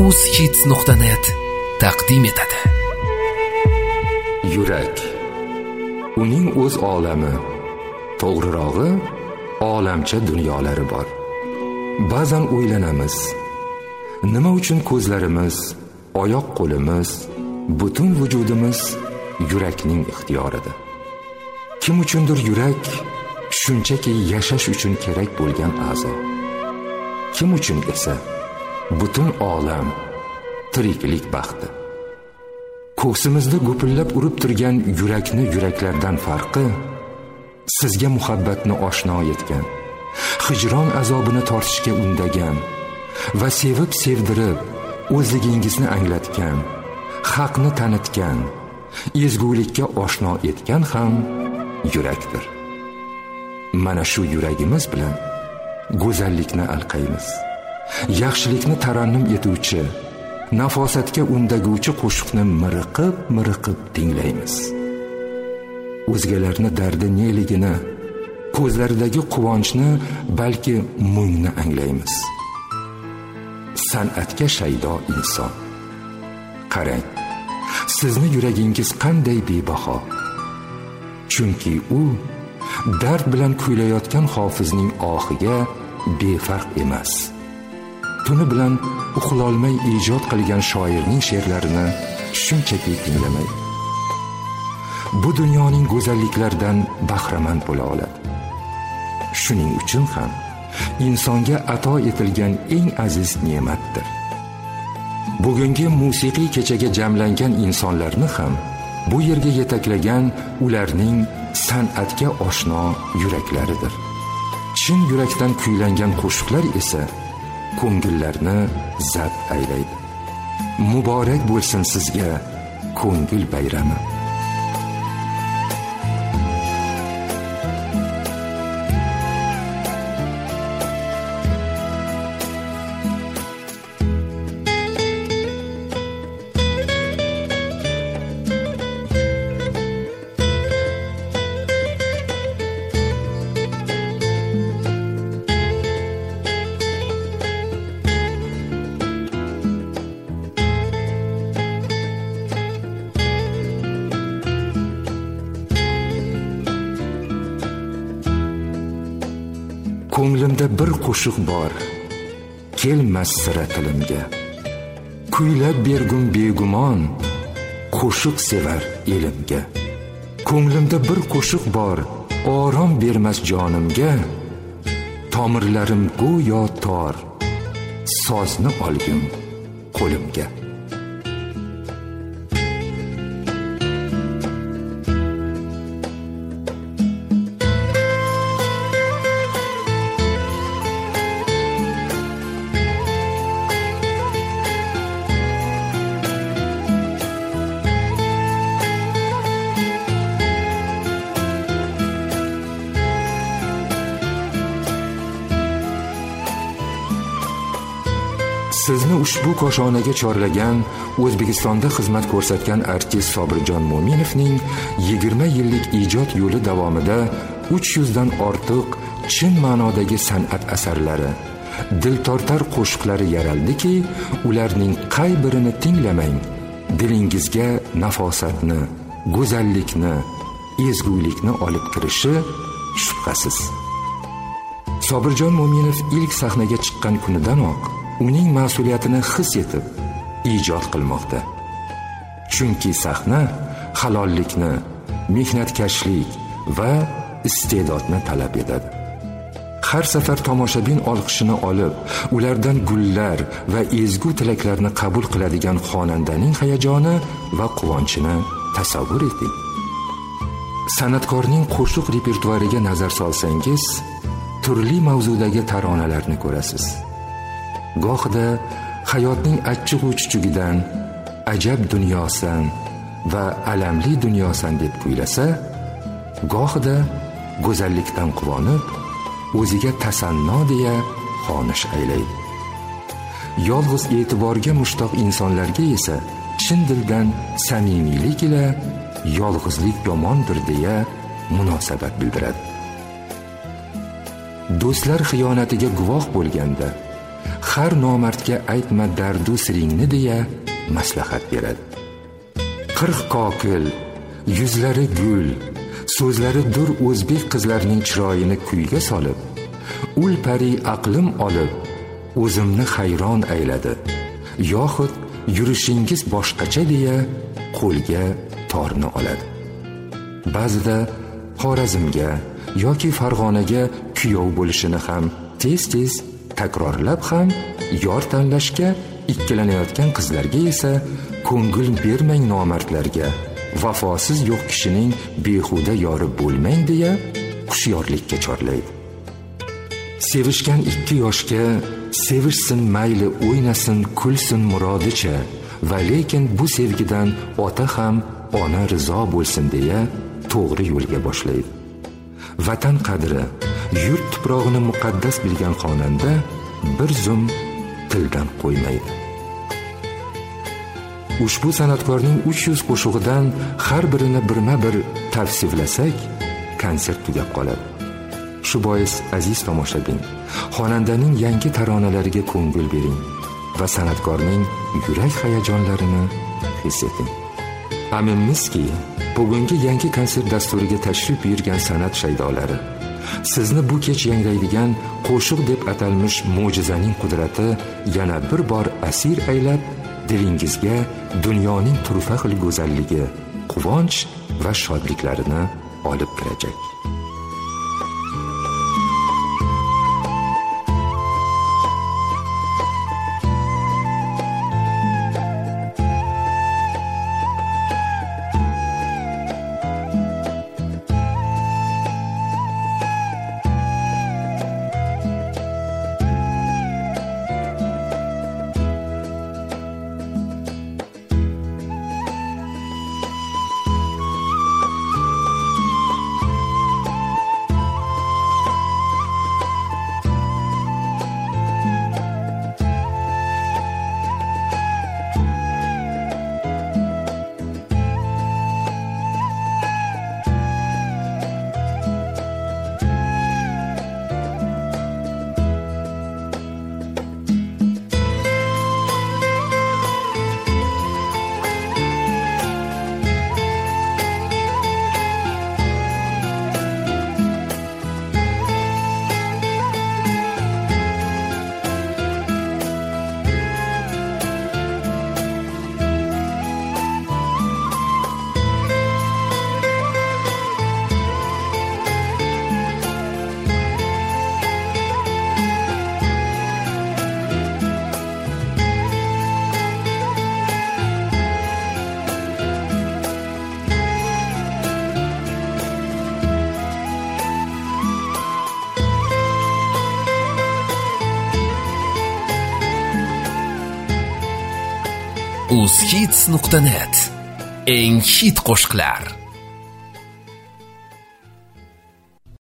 Newshits.net taqdim etadi. Yurak. Uning o'z olami, to'g'rirog'i, olamcha dunyolari bor. Ba'zan o'ylanamiz, nima uchun ko'zlarimiz, oyoq-qo'limiz, butun vujudimiz yurakning ixtiyorida? Kim uchundir yurak shunchaki yashash uchun kerak bo'lgan a'zo. Kim uchun esa butun olam tiriklik baxti. Ko'ksimizda gupillab urib turgan yurakni yuraklardan farqi, sizga muhabbatni oshno etgan, hijron azobini tortishga undagan va sevib sevdirib o'zligingizni anglatgan, haqni tanitgan, ezgulikka oshno etgan ham yurakdir. Mana shu yuragimiz bilan go'zallikni alqaymiz. Yaxshilikni tarannum etuvchi, nafosatga undaguvchi qo'shiqni miriqib tinglaymiz. O'zgalarning dardi neligini, ko'zlaridagi quvonchni, balki mungni anglaymiz. San'atga shaydo inson. Qarang, sizni yuragingiz qanday bebaho. Chunki u dard bilan kuylayotgan hofizning ohiga befarq emas. Tuni bilan uxlolmay ijod qilgan shoirning she'rlarini shunchaki tinglamay, bu dunyoning go'zalliklaridan bahramand bo'la oladi. Shuning uchun ham insonga ato etilgan eng aziz ne'matdir. Bugungi musiqiy kechaga jamlangan insonlarni ham bu yerga yetaklagan ularning san'atga oshno yuraklaridir. Chin yurakdan kuylangan qo'shiqlar esa ko'ngillarni zabt aylaydi. Muborak bo'lsin sizga ko'ngil bayrami. Ko'nglimda bir qo'shiq bor, kelmas sira tilimga. Kuylab bergum begumon, qo'shiq sevar elimga. Ko'nglimda bir qo'shiq bor, orom bermas jonimga. Tomirlarim go'yo tor, sozni olgum qo'limga. Sizni ushbu koshonaga chorlagan, O'zbekistonda xizmat ko'rsatgan artist Sobirjon Mo'minovning 20 yillik ijod yo'li davomida 300 dan ortiq chin ma'nodagi san'at asarlari, diltortar qo'shiqlari yaraldiki, ularning qay birini tinglamang, dilingizga nafosatni, go'zallikni, ezgulikni olib kirishi shubhasiz. Sobirjon Mo'minov ilk sahnaga chiqqan kunidanoq uning mas'uliyatini his etib ijod qilmoqda. Chunki sahna halollikni, mehnatkashlik va iste'dodni talab etadi. Har safar tomoshabin olqishini olib, ulardan gullar va ezgu tilaklarni qabul qiladigan xonandaning hayajoni va quvonchini tasavvur eting. San'atkorning qo'shiq repertuariga nazar solsangiz, turli mavzudagi taronalarni ko'rasiz. Gohida hayotning achchiq-uchchugidan, ajab dunyosan va alamli dunyosan deb kuylasa, gohida go'zallikdan quvonib, o'ziga tasanno deya xonish aylaydi. Yolg'iz e'tiborga mushtoq insonlarga esa chin dildan samimiylik ila yolg'izlik yomondir deya munosabat bildiradi. Do'stlar xiyonatiga guvoh bo'lganda har nomardga aytma dardu siringni deya maslahat beradi. 40 kokil, yuzlari gul, so'zlari dur o'zbek qizlarining chiroyini kuyga solib, ul pari aqlim olib, o'zimni hayron ayladi. Yoxud yurishingiz boshqacha deya qo'lga torni oladi. Ba'zida Xorazmga yoki Farg'onaga kuyov bo'lishini ham tez-tez takrorlab ham yor tanlashga ikkilanayotgan qizlarga esa ko'ngil bermang nomardlarga, vafosiz yo'q kishining behuda yori bo'lmang deya hushyorlikka chorlaydi. Sevishgan ikki yoshga sevishsin mayli o'ynasin kulsin murodicha va lekin bu sevgidan ota ham ona rizo bo'lsin deya to'g'ri yo'lga boshlaydi. Vatan qadri, yurt tuprog'ini muqaddas bilgan xonanda bir zum tildan qo'ymaydi. Ushbu san'atkorning 300 qo'shig'idan har birini birma-bir tavsiflasak, konsert tugab qoladi. Shu bois aziz tomoshabin, xonandaning yangi taronalariga ko'ngil bering va san'atkorning yurak hayajonlarini his eting. Aminmizki, bugungi yangi konsert dasturiga tashrif buyurgan san'at shaydolari sizni bu kech yangraydigan qo'shiq deb atalmish mo'jizaning qudrati yana bir bor asir aylab, dilingizga dunyoning turfa xil go'zalligi, quvonch va shodliklarini olib kirajak. uzhits.net eng hit qo'shiqlar.